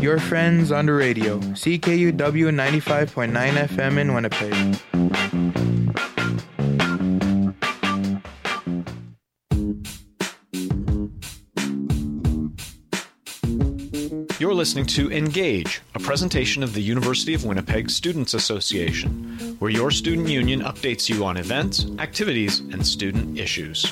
Your friends on the radio, CKUW 95.9 FM in Winnipeg. You're listening to Engage, a presentation of the University of Winnipeg Students Association, where your student union updates you on events, activities, and student issues.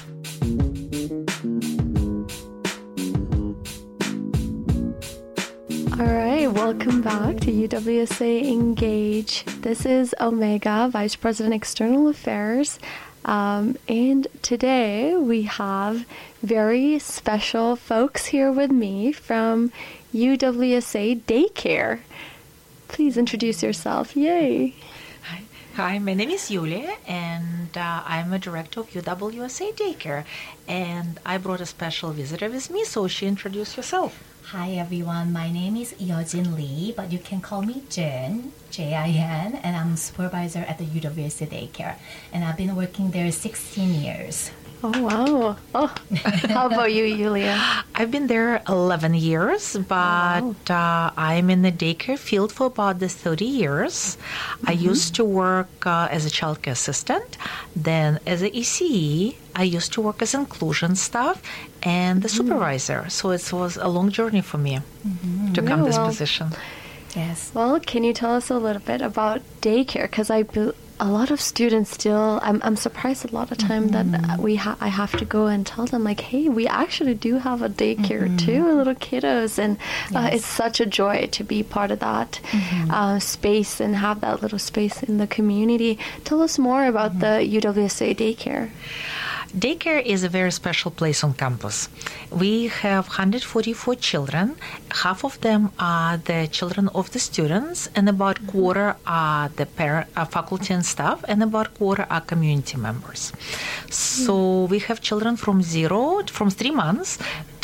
All right, welcome back to UWSA Engage. This is Omega, Vice President External Affairs. And today we have very special folks here with me from UWSA Daycare. Please introduce yourself. Yay. Hi, my name is Yulia, and I'm a director of UWSA Daycare. And I brought a special visitor with me, so she introduced herself. Hi everyone, my name is Yeojin Lee, but you can call me Jin, J-I-N, and I'm supervisor at the UWSA Daycare. And I've been working there 16 years. Oh, wow. Oh, how about you, Yulia? I've been there 11 years, but I'm in the daycare field for about 30 years. I used to work as a childcare assistant, then as an ECE. I used to work as inclusion staff and the supervisor. So it was a long journey for me to come to this position. Yes. Well, can you tell us a little bit about daycare? Because a lot of students still, I'm surprised a lot of time that I have to go and tell them, like, hey, we actually do have a daycare too, little kiddos. And it's such a joy to be part of that space and have that little space in the community. Tell us more about the UWSA Daycare. Daycare is a very special place on campus. We have 144 children. Half of them are the children of the students, and about quarter are the faculty and staff, and about quarter are community members. So we have children from 3 months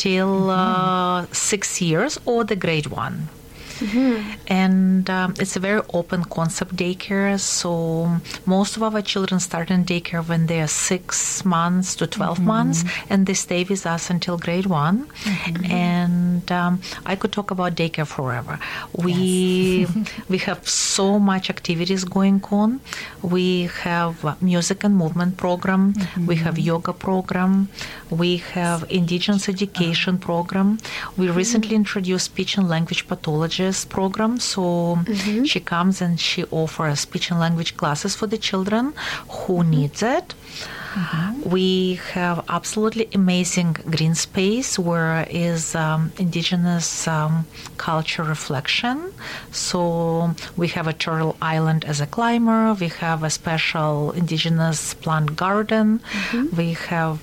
till 6 years, or the grade 1. And it's a very open concept daycare, so most of our children start in daycare when they are 6 months to 12 months, and they stay with us until grade 1. And I could talk about daycare forever. We have so much activities going on. We have music and movement program. We have yoga program. We have indigenous education program. We recently introduced speech and language pathology program, so she comes and she offers speech and language classes for the children who needs it. We have absolutely amazing green space where is indigenous culture reflection. So we have a turtle island as a climber. We have a special indigenous plant garden. We have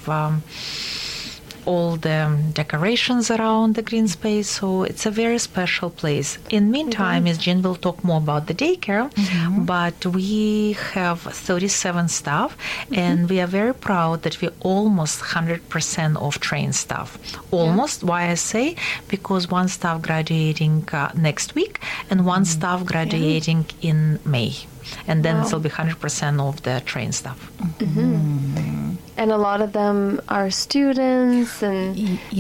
all the decorations around the green space, so it's a very special place. In meantime, as Jen will talk more about the daycare, but we have 37 staff, and we are very proud that we're almost 100% of trained staff. Almost, why I say? Because one staff graduating next week, and one staff graduating in May. And then it will be 100% of the trained staff. And a lot of them are students, and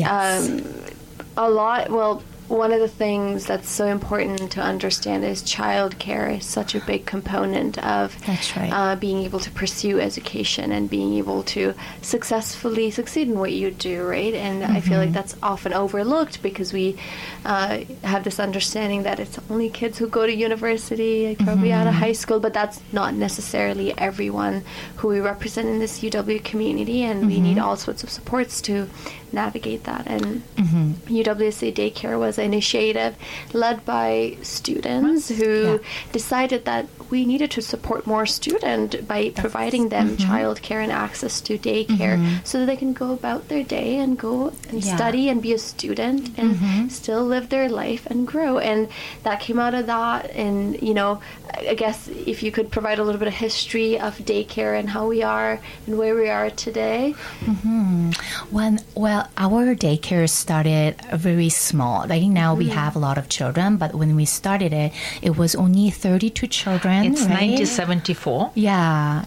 one of the things that's so important to understand is childcare is such a big component of being able to pursue education and being able to successfully succeed in what you do, right? And I feel like that's often overlooked because we have this understanding that it's only kids who go to university, like probably out of high school, but that's not necessarily everyone who we represent in this UW community, and we need all sorts of supports to navigate that. And UWSA Daycare was an initiative led by students who decided that we needed to support more students by providing them childcare and access to daycare so that they can go about their day and go and study and be a student and still live their life and grow. And that came out of that. And, you know, I guess if you could provide a little bit of history of daycare and how we are and where we are today. Well, our daycare started very small. Like growing. Now we have a lot of children, but when we started it, it was only 32 children. It's right? 1974. Yeah,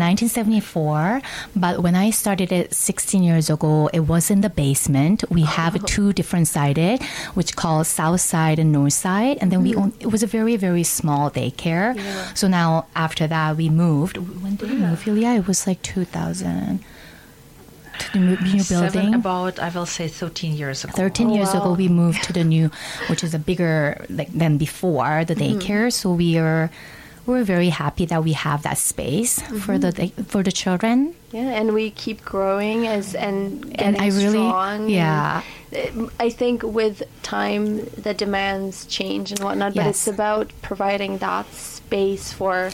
1974. But when I started it 16 years ago, it was in the basement. We have two different sided, which called South Side and North Side. And then it was a very, very small daycare. Yeah. So now after that, we moved. When did we move, Yulia? It was like 2000. To the new building. About, I will say, 13 years ago. 13 years ago, we moved to the new, which is a bigger than before, the daycare. So we're very happy that we have that space for the children. Yeah, and we keep growing and getting strong. Yeah. I think with time, the demands change and whatnot, but it's about providing that space for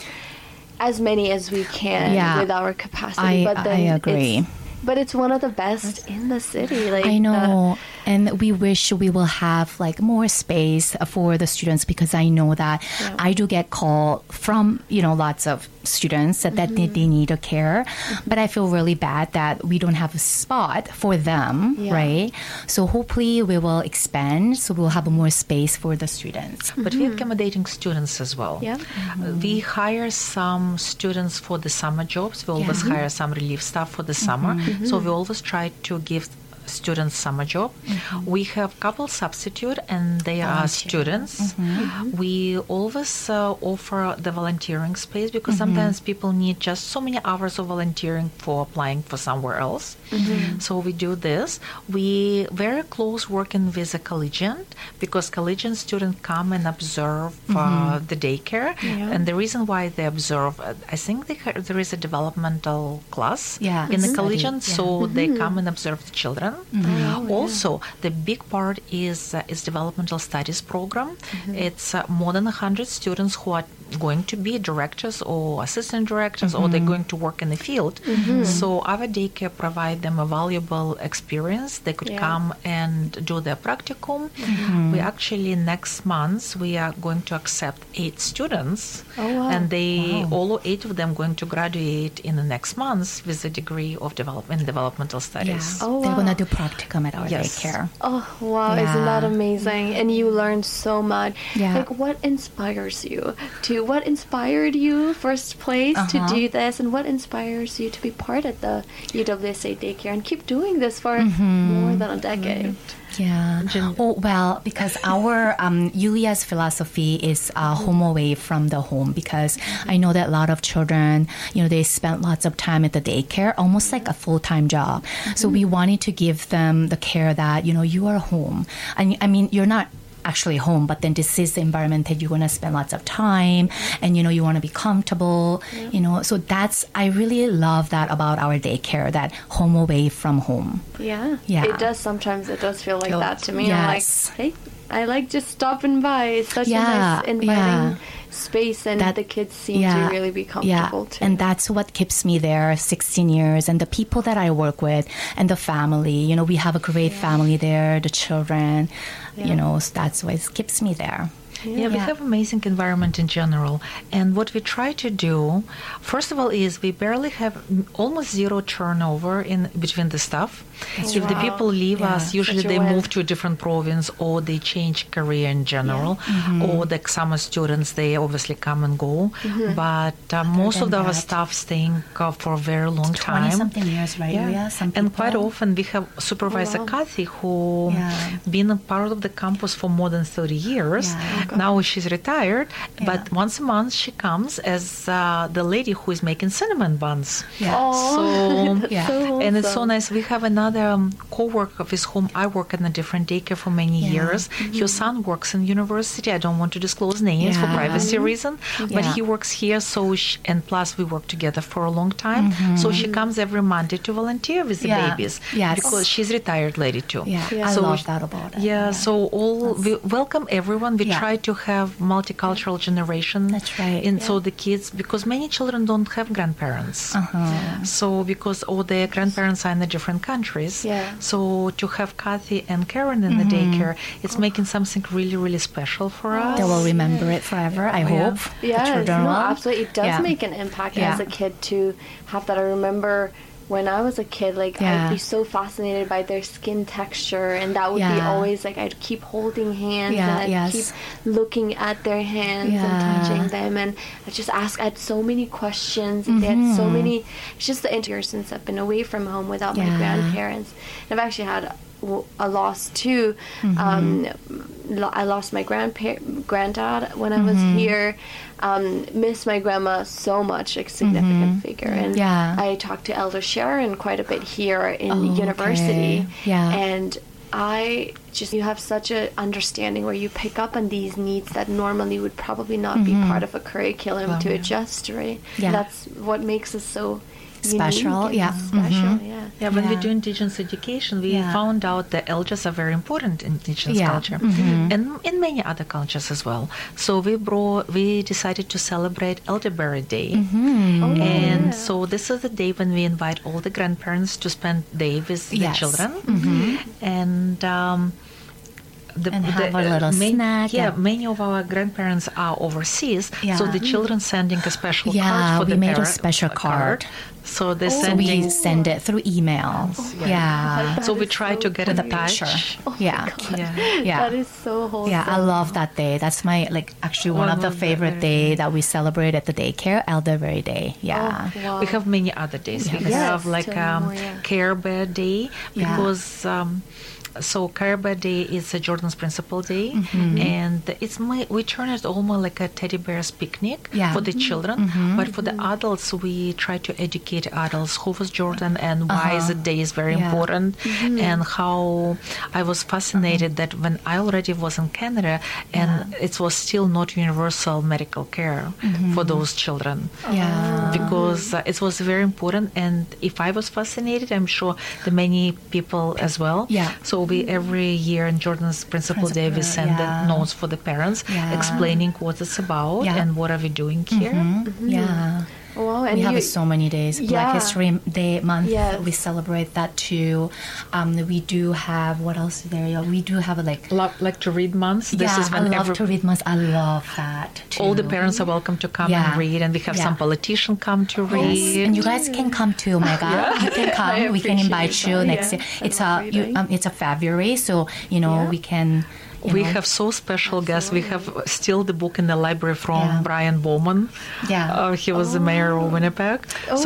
as many as we can with our capacity. I agree. But it's one of the best in the city. I know. And we wish we will have more space for the students, because I know that I do get call from, lots of students that they need a care. But I feel really bad that we don't have a spot for them, right? So hopefully we will expand, so we'll have more space for the students. But we're accommodating students as well. Yeah. We hire some students for the summer jobs. We always hire some relief staff for the summer. So we always try to give students summer job. We have couple substitute and they are students. We always offer the volunteering space, because sometimes people need just so many hours of volunteering for applying for somewhere else. So we do this. We very close working with a collegiate, because collegiate students come and observe the daycare. And the reason why they observe, I think there is a developmental class in the collegiate, so they come and observe the children. Also, the big part is developmental studies program. It's more than 100 students who are going to be directors or assistant directors, or they're going to work in the field. So our daycare provide them a valuable experience. They could come and do their practicum. We actually, next month, we are going to accept 8 students. And all 8 of them going to graduate in the next month with a degree of developmental studies. They're going to do practicum at our daycare. Oh, wow. Isn't that amazing? And you learn so much. What inspires you what inspired you first place to do this, and what inspires you to be part of the UWSA daycare and keep doing this for more than a decade? Yeah. Well, because our Yulia's philosophy is home away from the home, because I know that a lot of children, they spend lots of time at the daycare, almost like a full-time job. So we wanted to give them the care that, you are home. I mean, you're not actually home, but then this is the environment that you're going to spend lots of time, and you want to be comfortable, so I really love that about our daycare, that home away from home. Sometimes it does feel like that to me. I'm like, hey, I like just stopping by. It's such a nice inviting space, and the kids seem to really be comfortable too. And that's what keeps me there 16 years. And the people that I work with and the family, we have a great family there, the children, so that's what keeps me there. We have amazing environment in general. And what we try to do, first of all, is we barely have almost zero turnover between the staff. If the people leave us, usually they move to a different province, or they change career in general, or the summer students, they obviously come and go. But most of our staff staying for a very long time. 20-something years, right? And quite often we have Supervisor Kathy, who been a part of the campus for more than 30 years. Now she's retired, but once a month she comes as the lady who is making cinnamon buns. Awesome. And it's so nice. We have another co-worker with whom I work in a different daycare for many years. Your son works in university. I don't want to disclose names for privacy reason, but he works here. And plus we work together for a long time. So she comes every Monday to volunteer with the babies, because she's a retired lady too. I love that about it. So we welcome everyone. We try to have multicultural generation. That's right. And so the kids, because many children don't have grandparents. So because all their grandparents are in a different countries. So to have Kathy and Karen in the daycare, it's making something really, really special for us. They will remember it forever, I hope. Absolutely. It does make an impact as a kid to have that. I remember when I was a kid, like I'd be so fascinated by their skin texture, and that would be always like I'd keep holding hands and I'd keep looking at their hands and touching them, and I had so many questions, and they had so many. It's just the years since I've been away from home without my grandparents. And I've actually had a loss too. I lost my granddad when I was here. Miss my grandma so much, a significant figure. And I talked to Elder Sharon quite a bit here in university. And you have such an understanding where you pick up on these needs that normally would probably not be part of a curriculum to adjust, right? That's what makes us so special. When we do Indigenous education, we found out that elders are very important in Indigenous culture, and in many other cultures as well. So we decided to celebrate Elderberry Day, so this is the day when we invite all the grandparents to spend the day with the children, and have a little snack. Many of our grandparents are overseas, so the children sending a special card for we made a special card. So we send it through emails. So we try to get in touch. That is so wholesome. I love that day. That's my actually one of the favorite day that we celebrate at the daycare, Elderberry Day. We have many other days. We have Care Bear Day because. So Care Bear Day is a Jordan's Principal Day, and we turn it almost like a teddy bear's picnic for the children, but for the adults we try to educate adults who was Jordan and why the day is very important, and how I was fascinated that when I already was in Canada and it was still not universal medical care for those children, because it was very important, and if I was fascinated, I'm sure the many people as well. So we every year in Jordan's Principal Day we send the notes for the parents explaining what it's about and what are we doing here. Wow, and we have so many days. Black History Day month, we celebrate that too. We do have, what else is there? We do have like to read months. This is when I love to read months. I love that too. All the parents are welcome to come and read, and we have some politicians come to read. And you guys can come too, Mega. You can come. We can invite you next year. It's a February, so we can. We have so special guests. We have still the book in the library from Brian Bowman. He was the mayor of Winnipeg.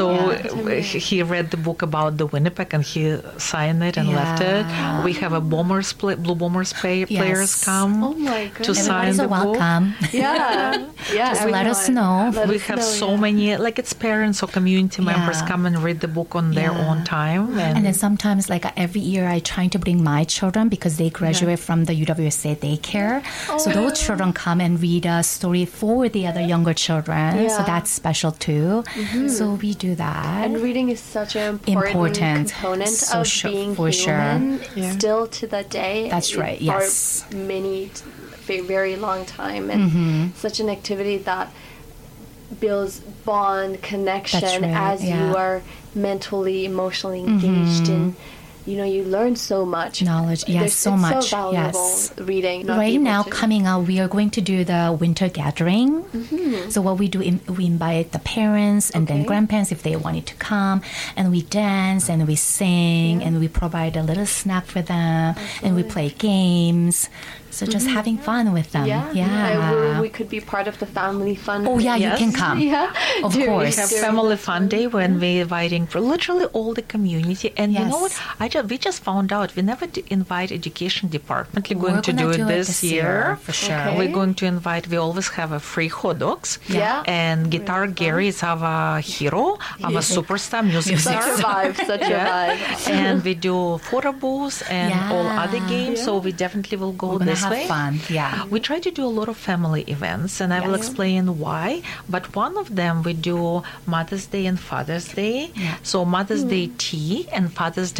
He read the book about the Winnipeg and he signed it and left it. We have a Blue Bombers players come to sign the book. Welcome. Just let us know. We have so many, it's parents or community members come and read the book on their own time. And then sometimes, every year, I try to bring my children because they graduate from the UWSA daycare. So those children come and read a story for the other younger children. So that's special too. So we do that. And reading is such an important component of being human still to the day. That's right, yes. For many, very long time. And such an activity that builds bond, connection as you are mentally, emotionally engaged in. You learn so much. Knowledge, so much. It's so valuable reading. Right now, coming out, we are going to do the winter gathering. So what we do, we invite the parents and then grandparents if they wanted to come, and we dance and we sing and we provide a little snack for them, and we play games. So just having fun with them. We could be part of the family fun. Oh, you can come. Of course. We have family fun day when we're inviting for literally all the community. And you know what? We just found out we never invite education department. We're going to do it this year. For sure. We're going to invite, we always have a free hot dogs. And Guitar Gary is our hero, our superstar music star. Such a vibe. And we do photo booths and all other games. So we definitely will go this way. Fun. We try to do a lot of family events, and I will explain why. But one of them we do Mother's Day and Father's Day. So Mother's Day tea and Father's Day breakfast.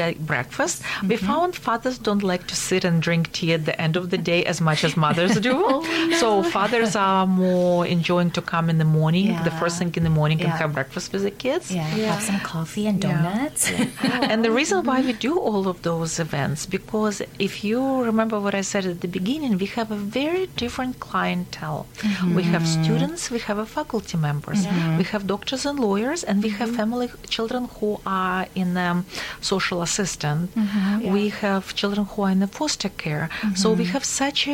breakfast. We found fathers don't like to sit and drink tea at the end of the day as much as mothers do. So fathers are more enjoying to come in the morning, the first thing in the morning, and have breakfast with the kids. Have some coffee and donuts. And the reason why we do all of those events, because if you remember what I said at the beginning, we have a very different clientele. We have students, we have faculty members, we have doctors and lawyers, and we have family children who are in social assistant. We have children who are in the foster care. So we have such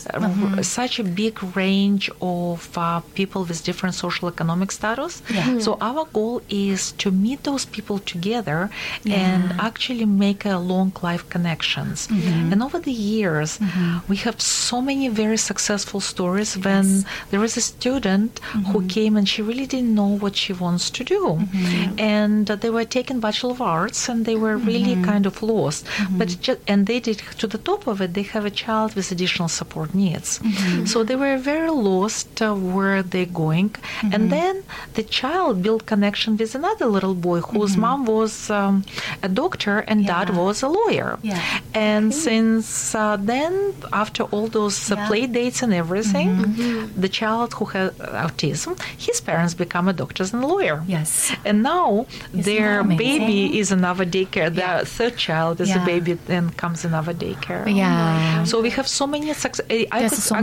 a big range of people with different social economic status. So our goal is to meet those people together and actually make a long life connections. And over the years, we have so many very successful stories when there is a student who came and she really didn't know what she wants to do. And they were taking Bachelor of Arts and they were really kind of lost. And they did, to the top of it, they have a child with additional support needs. So they were very lost where they're going. And then the child built connection with another little boy whose mom was a doctor and dad was a lawyer. And since then, after all those play dates and everything, the child who had autism, his parents become a doctor and a lawyer. And now their baby is in our daycare. The third child is a baby and comes in our daycare. So we have so many so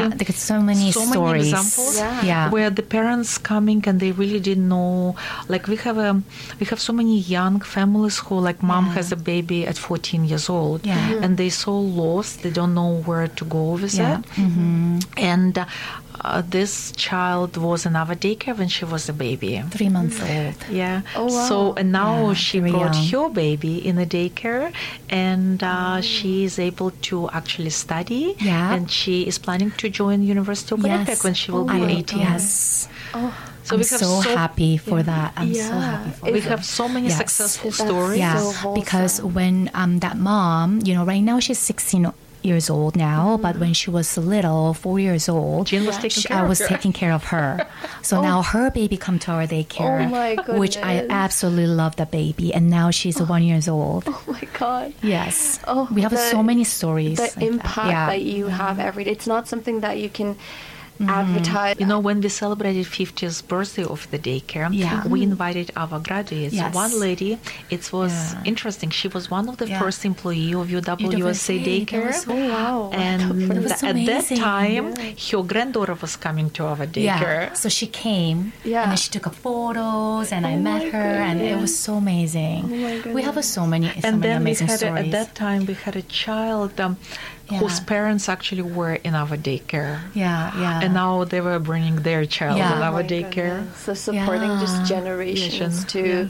many stories. Examples where the parents coming and they really didn't know. Like we have so many young families who, like, mom has a baby at 14 years old, and they so lost, they don't know where to go with it. And this child was in our daycare when she was a baby, 3 months old. So and now she brought her baby in a daycare, and she is able to actually study, and she is planning to join University of Winnipeg when she will be 18. So I'm so happy for that. I'm so happy for that. We have so many successful stories. So because when that mom, right now she's 16 years old now, but when she was little, 4 years old, Jean was I was taking care of her. So now her baby come to our daycare, which I absolutely love the baby, and now she's 1 year old. Oh my God! Yes. We have so many stories. The impact that you have every day. It's not something that you can advertise. When we celebrated 50th birthday of the daycare, we invited our graduates. One lady, it was interesting. She was one of the first employee of UW-USA Daycare. And at that time, her granddaughter was coming to our daycare. So she came, and then she took photos, and I met her, and it was so amazing. We have so many amazing stories. At that time, we had a child whose parents actually were in our daycare. And now they were bringing their child in our daycare. So supporting just generations too.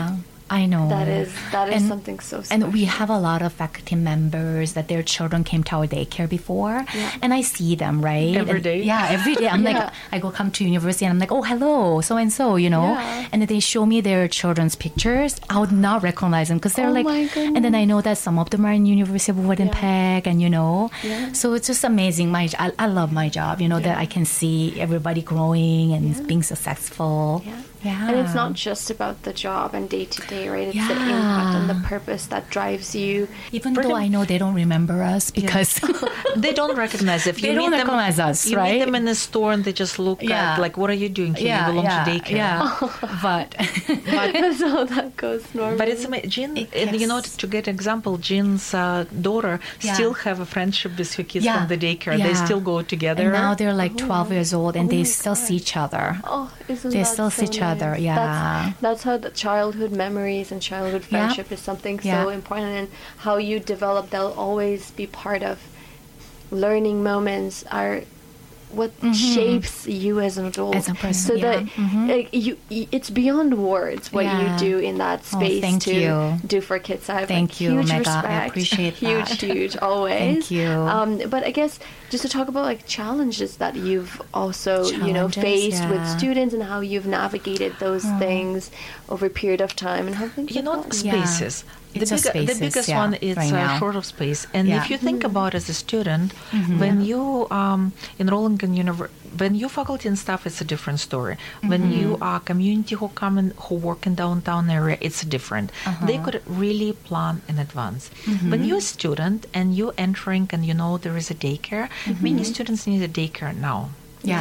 I know. That is something so special. And we have a lot of faculty members that their children came to our daycare before. And I see them, right? Every day. Every day. I'm like, I come to university and I'm like, oh, hello, so-and-so, And then they show me their children's pictures. I would not recognize them because they're and then I know that some of them are in University of Winnipeg and, So it's just amazing. I love my job, that I can see everybody growing and being successful. And it's not just about the job and day to day, right? It's the impact and the purpose that drives you. Even though I know they don't remember us because they don't recognize us. They don't recognize us, right? You meet them in the store and they just look at, like, what are you doing here? You belong to daycare. But that's how that goes normally. But it's amazing. Jean, to get example, Jean's daughter still have a friendship with her kids from the daycare. They still go together. And now they're like 12 years old and they still see each other. They still see each other. That's how the childhood memories and childhood friendship is something so important, and how you develop. They'll always be part of learning moments. Are what shapes you as an adult, as a person, so that it's beyond words what you do in that space do for kids. I have huge respect. I appreciate that. huge always. Thank you. But I guess just to talk about challenges that you've also faced with students and how you've navigated those things over a period of time and how things spaces. The biggest one is short of space. And if you think about as a student, when you enrolling in when you faculty and staff, it's a different story. When you are community who come in, who work in downtown area, it's different. They could really plan in advance. When you're a student and you're entering and you know there is a daycare, many students need a daycare now.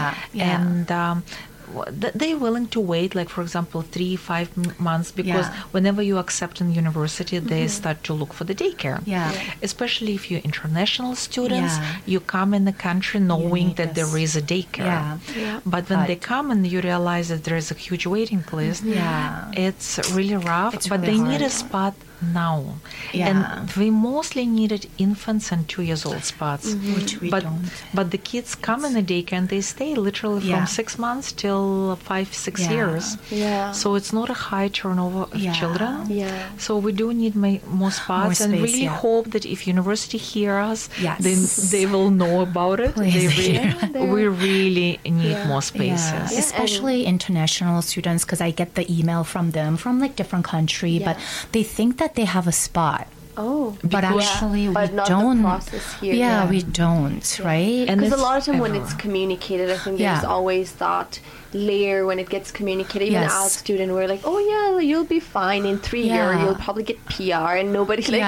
And they're willing to wait, like, for example, 3-5 months, because whenever you accept in university, they start to look for the daycare. Especially if you're international students, you come in the country knowing that there is a daycare. But when they come and you realize that there is a huge waiting list, it's really rough. It's but really they hard. need a spot now. And we mostly needed infants and 2 years old spots. Which we don't. But the kids come in the daycare and they stay literally from 6 months till 5-6 years. So it's not a high turnover of children. So we do need more spots, and space, really hope that if university hear us, then they will know about it. We really need more spaces. Especially international students, because I get the email from them from like different country, but they think that they have a spot. But actually but we not don't. The process here. We don't, right? Because a lot of time when it's communicated, I think there's always that layer when it gets communicated. Even as a student, we're like, oh yeah, you'll be fine in 3 years. You'll probably get PR, and nobody says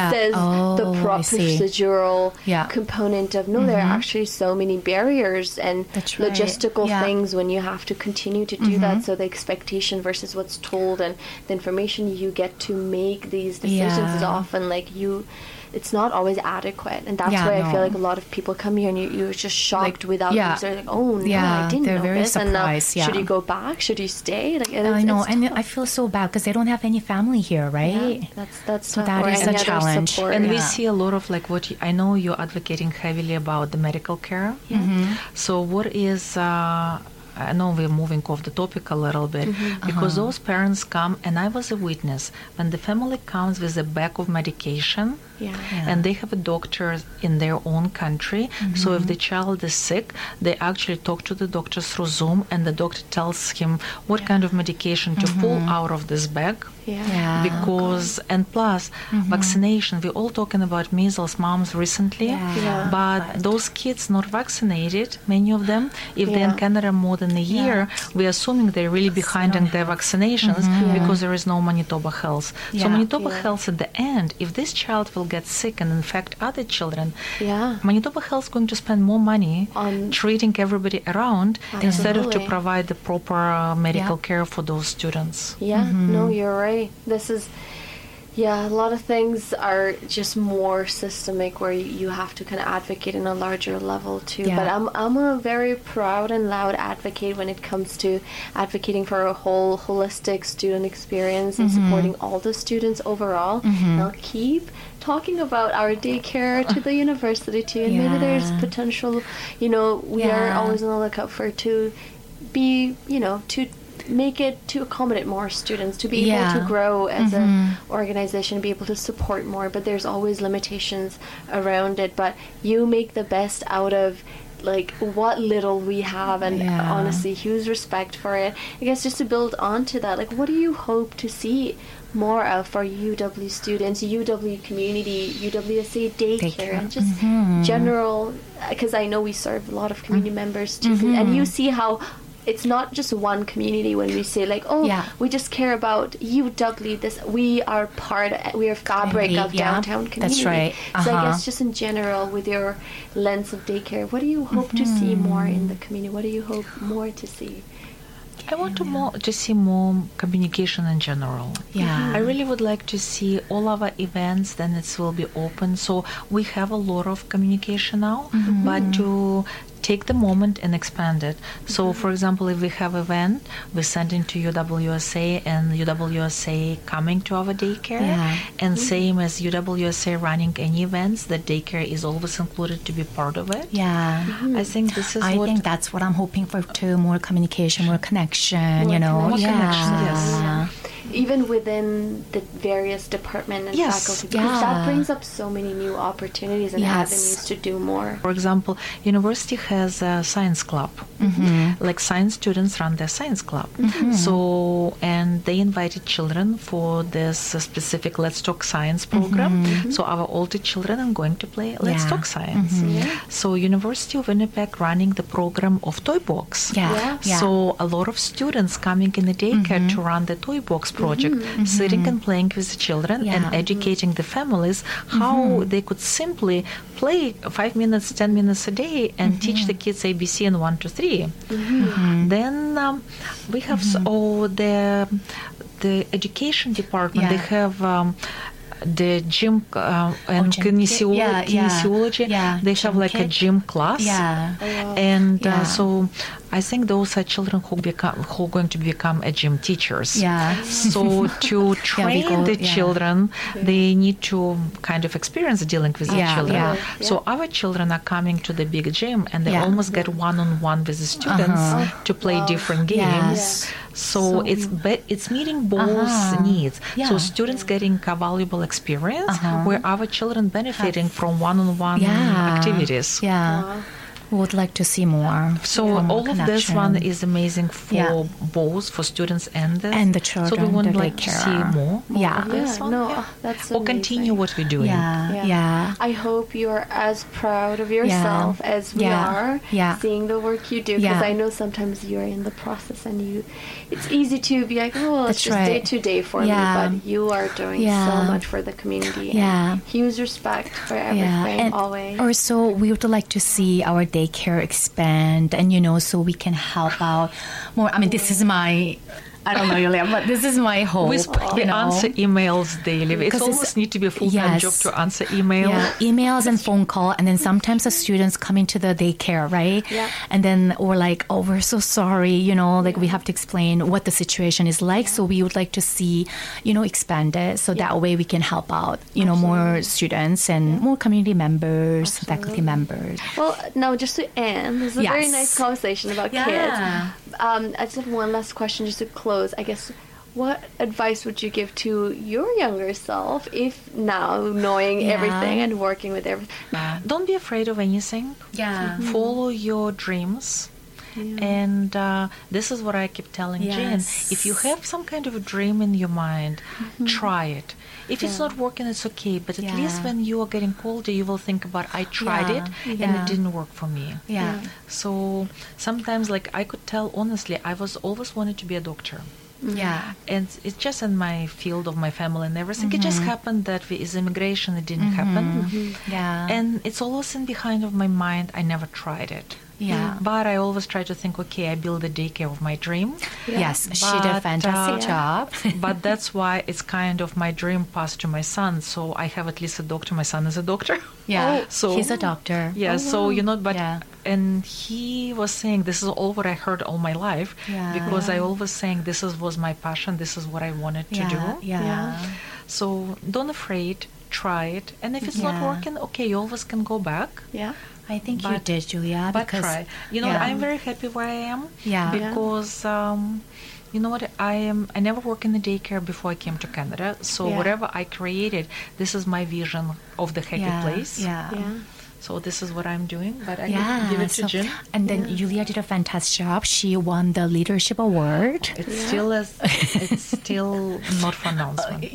the procedural component of there are actually so many barriers and logistical things when you have to continue to do that. So the expectation versus what's told and the information you get to make these decisions is often like it's not always adequate, and that's why I feel like a lot of people come here and you're just shocked without they're like, oh no, I didn't know very this, surprised. and should you go back, should you stay, like, I know, and I feel so bad because they don't have any family here, right? That's so that is a challenge. And we see a lot of like I know you're advocating heavily about the medical care. So what is I know we're moving off the topic a little bit, because those parents come, and I was a witness, when the family comes with a bag of medication, and they have a doctor in their own country, so if the child is sick, they actually talk to the doctor through Zoom, and the doctor tells him what kind of medication to pull out of this bag. Because and plus vaccination, we're all talking about measles, mumps recently, but those kids not vaccinated, many of them, if they in Canada more than a year, we're assuming they're really behind in their vaccinations because there is no Manitoba Health. So Manitoba Health at the end, if this child will get sick and infect other children, Manitoba Health is going to spend more money on treating everybody around instead of to provide the proper medical care for those students. No, you're right. This is, a lot of things are just more systemic where you have to kind of advocate in a larger level too. But I'm a very proud and loud advocate when it comes to advocating for a whole holistic student experience and supporting all the students overall. And I'll keep talking about our daycare to the university too, and maybe there's potential, we are always on the lookout for to be, to make it to accommodate more students, to be able to grow as an organization, be able to support more, but there's always limitations around it. But you make the best out of like what little we have, and honestly, huge respect for it. I guess just to build onto that, like, what do you hope to see more of for UW students, UW community, UWSA daycare, and just general, because I know we serve a lot of community members too, and you see how it's not just one community when we say like, we just care about UW, we are fabric of downtown community. That's right. So I guess just in general, with your lens of daycare, what do you hope to see more in the community? What do you hope more to see? I want to see more communication in general. I really would like to see all our events, then it will be open. So we have a lot of communication now, but to take the moment and expand it. So, for example, if we have event, we send it to UWSA, and UWSA coming to our daycare. And same as UWSA running any events, the daycare is always included to be part of it. I think this is I think that's what I'm hoping for too, more communication, more connection, More connection, yes. even within the various department and faculty, because that brings up so many new opportunities and avenues to do more. For example, university has a science club. Like science students run their science club. So, and they invited children for this specific Let's Talk Science program. So our older children are going to play Let's Talk Science. So University of Winnipeg running the program of Toy Box. So a lot of students coming in the daycare to run the Toy Box project, sitting and playing with the children and educating the families how they could simply play 5 minutes, 10 minutes a day and teach the kids ABC and 1 to 3. Then we have the education department. They have the gym and kinesiology. They have like a gym class. And so I think those are children who are going to become gym teachers. So to train the children, they need to kind of experience dealing with the children. So our children are coming to the big gym and they almost get one-on-one with the students to play different games. So it's meeting both needs. So students getting a valuable experience where our children benefiting from one-on-one activities. We would like to see more. So all of this one is amazing for both for students and the children. So we would like to see more of this one. That's or continue what we're doing. I hope you are as proud of yourself as we are seeing the work you do, because I know sometimes you're in the process and it's easy to be like, oh, it's just day to day for me, but you are doing so much for the community. Huge respect for everything, and always. Also, we would like to see our daycare expand, and so we can help out more. I mean, this is my, I don't know, Yulia, but this is my hope. We answer emails daily. It almost need to be a full-time job to answer emails. Emails and phone call, and then sometimes the students come into the daycare, right? And then we're like, oh, we're so sorry, like we have to explain what the situation is like. So we would like to see, expand it, so that way we can help out, more students and more community members, faculty members. Well, now just to end, this is a very nice conversation about kids. I just have one last question just to close. I guess, what advice would you give to your younger self, if now knowing everything and working with everything? Don't be afraid of anything. Follow your dreams. And this is what I keep telling Jen. If you have some kind of a dream in your mind, try it. If it's not working, it's okay. But at least when you are getting older, you will think about, I tried it and it didn't work for me. So sometimes, like, I could tell honestly, I was always wanted to be a doctor. And it's just in my field of my family and everything. It just happened that with immigration, it didn't happen. And it's always in behind of my mind. I never tried it. But I always try to think, okay, I build a daycare of my dream. Yes, she did a fantastic job. But that's why it's kind of my dream passed to my son. So I have at least a doctor. My son is a doctor. So he's a doctor. So, but... And he was saying, this is all what I heard all my life, because I always saying, this was my passion, this is what I wanted to do. So don't afraid, try it. And if it's not working, okay, you always can go back. I think you did, Julia. But try. I'm very happy where I am. Because... you know what? I never worked in the daycare before I came to Canada. So whatever I created, this is my vision of the happy place. So this is what I'm doing, but I give it to Jen. And then Julia did a fantastic job. She won the leadership award. It's still not for announcement.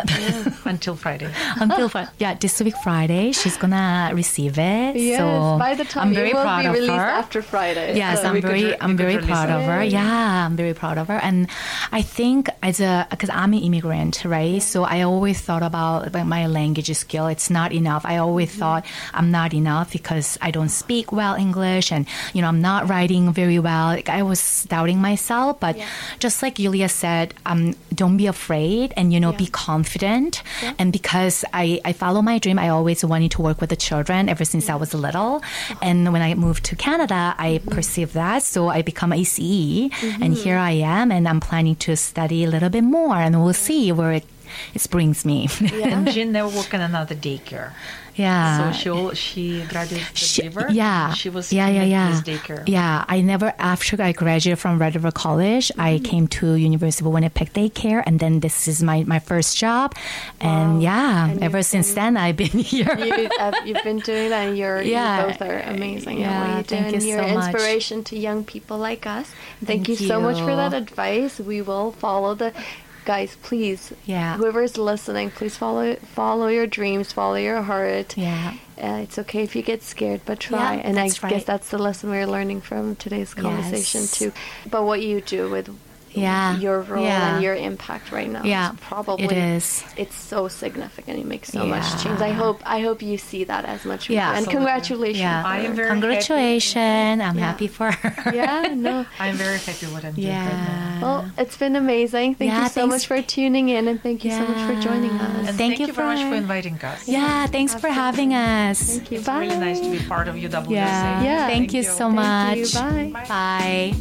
Until Friday. This week Friday she's gonna receive it. So by the time I'm very proud of her. After Friday. Yes, so I'm very proud of her. I'm very proud of her. And I think because I'm an immigrant, right? So I always thought about my language skill. It's not enough. I always thought I'm not enough because I don't speak well English, and I'm not writing very well. I was doubting myself, but just like Yulia said, don't be afraid, and be confident. And because I follow my dream, I always wanted to work with the children ever since I was little. And when I moved to Canada, I perceived that, so I become ACE, and here I am, and I'm planning to study a little bit more, and we'll see where it it brings me. And Jean never worked in another daycare. Yeah. So she graduated from Red River. Yeah. She was yeah. this daycare. Yeah. I never, after I graduated from Red River College, I came to University of Winnipeg Daycare, and then this is my first job. And and ever since then, I've been here. You've been doing that, and you both are amazing at what you do. Thank you and you're so an much. Inspiration to young people like us. Thank you so much for that advice. We will follow the... Guys, please, whoever's listening, please follow your dreams, follow your heart. Yeah. It's okay if you get scared, but try. And I guess that's the lesson we're learning from today's conversation too. But what you do with your role and your impact right now is probably it's so significant. It makes so much change. I hope you see that as much. And congratulations. I am very congratulations. I'm happy for her. I'm very happy what I'm doing right now. Well, it's been amazing. Thank you so much for tuning in, and thank you so much for joining us. And thank you very much for inviting us. Yeah, thanks for having us. Thank you. It's Bye. really nice to be part of UWSA. Yeah. Thank you so much. Thank you. Bye. Bye.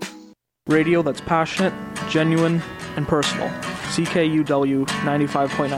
Radio that's passionate, genuine, and personal. CKUW 95.9